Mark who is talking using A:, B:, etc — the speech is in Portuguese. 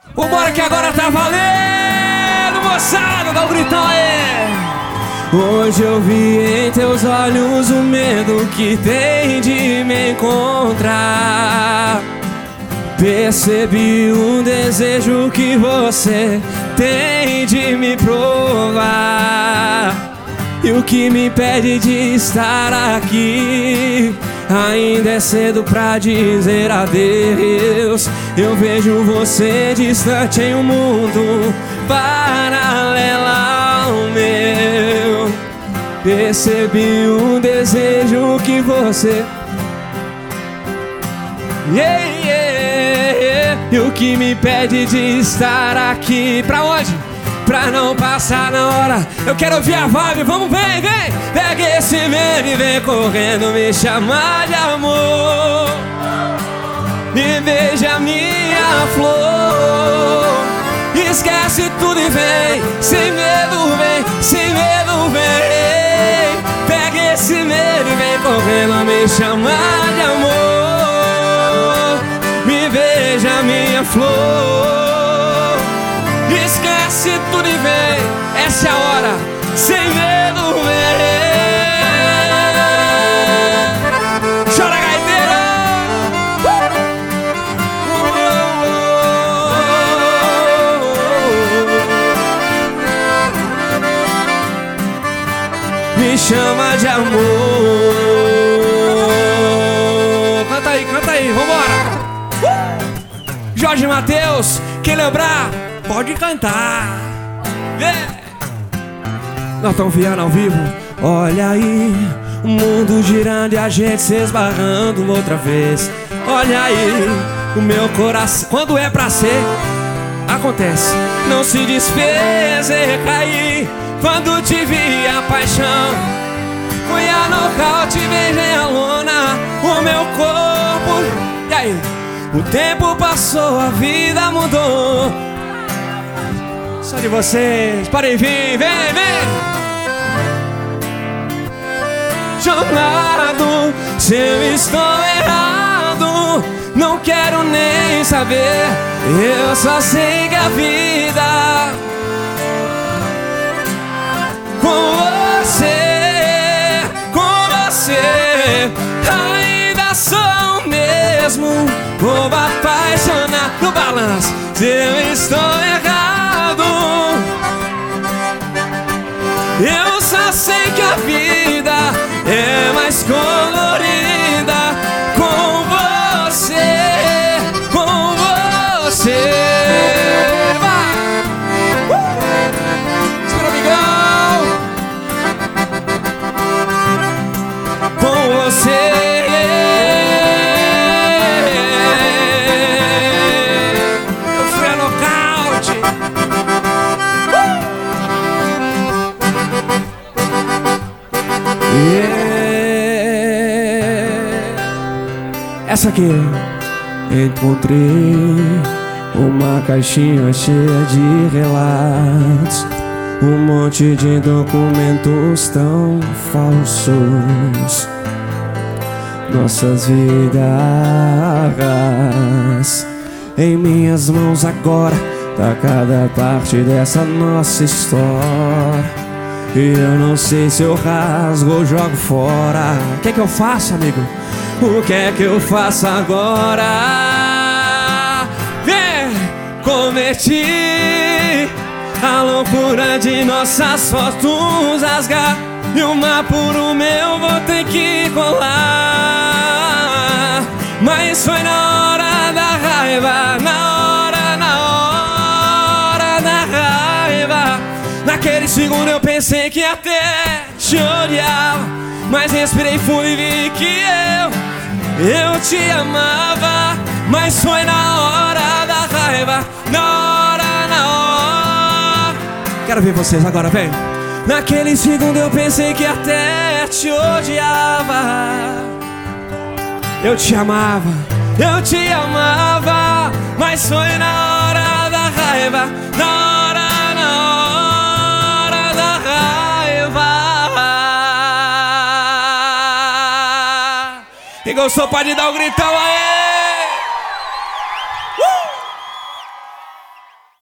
A: Vambora que agora tá valendo, moçada, dá um gritão aí. Hoje eu vi em teus olhos o medo que tem de me encontrar. Percebi um desejo que você tem de me provar. E o que me impede de estar aqui? Ainda é cedo pra dizer adeus. Eu vejo você distante em um mundo paralelo ao meu. Percebi um desejo que você E o que me impede de estar aqui? Pra onde? Pra não passar na hora. Eu quero ouvir a vibe, vamos, vem, vem. Pega esse meme e vem correndo me chamar de amor. E beija minha flor. Esquece tudo e vem, sem medo vem, sem medo vem. Pega esse meme e vem correndo me chamar de amor. Me beija minha flor. Esquece tudo e vem, essa é a hora, sem medo vem. Chora, gaiteiro! Me chama de amor. Canta aí, vambora! Jorge Mateus, quem lembrar? Pode cantar. Nós estamos viando ao vivo. Olha aí, o mundo girando e a gente se esbarrando outra vez. Olha aí, o meu coração. Quando é pra ser, acontece. Não se desfez e caí. Quando te vi a paixão, fui a nocaute, beijei a lona, o meu corpo. E aí? O tempo passou, a vida mudou. Só de vocês, parem, vem, vem, vem. Chamado, se eu estou errado, não quero nem saber. Eu só sei que a vida com você ainda sou o mesmo. Vou apaixonar no balanço. Se eu estou errado, eu só sei que a vida é mais colorida com você, com você. Vai! Espera, amigão! Com você. Essa aqui. Encontrei uma caixinha cheia de relatos, um monte de documentos tão falsos. Nossas vidas em minhas mãos agora, tá cada parte dessa nossa história. E eu não sei se eu rasgo ou jogo fora. O que é que eu faço, amigo? O que é que eu faço agora? Vem! Cometi a loucura de nossas fotos rasgar, e uma por uma eu vou ter que colar. Mas foi na hora da raiva, na hora da raiva. Naquele segundo eu pensei que até te odiava, mas respirei fundo e vi que eu te amava. Mas foi na hora da raiva, na hora. Quero ver vocês agora, vem. Naquele segundo eu pensei que até te odiava. Eu te amava, mas foi na hora da raiva, na hora da raiva. Quem gostou pode dar um gritão